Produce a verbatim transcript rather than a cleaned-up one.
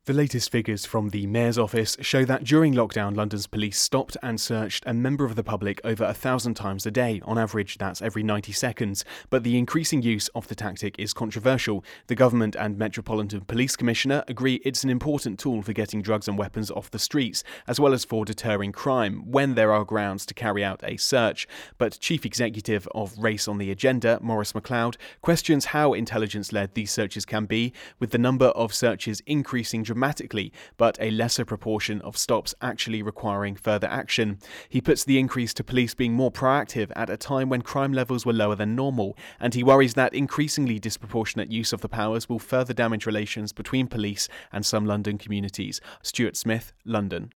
The latest figures from the Mayor's office show that during lockdown, London's police stopped and searched a member of the public over a thousand times a day. On average, that's every ninety seconds. But the increasing use of the tactic is controversial. The government and Metropolitan Police Commissioner agree it's an important tool for getting drugs and weapons off the streets, as well as for deterring crime, when there are grounds to carry out a search. But Chief Executive of Race on the Agenda, Maurice McLeod, questions how intelligence-led these searches can be, with the number of searches increasing dramatically. dramatically, but a lesser proportion of stops actually requiring further action. He puts the increase to police being more proactive at a time when crime levels were lower than normal, and he worries that increasingly disproportionate use of the powers will further damage relations between police and some London communities. Stuart Smith, London.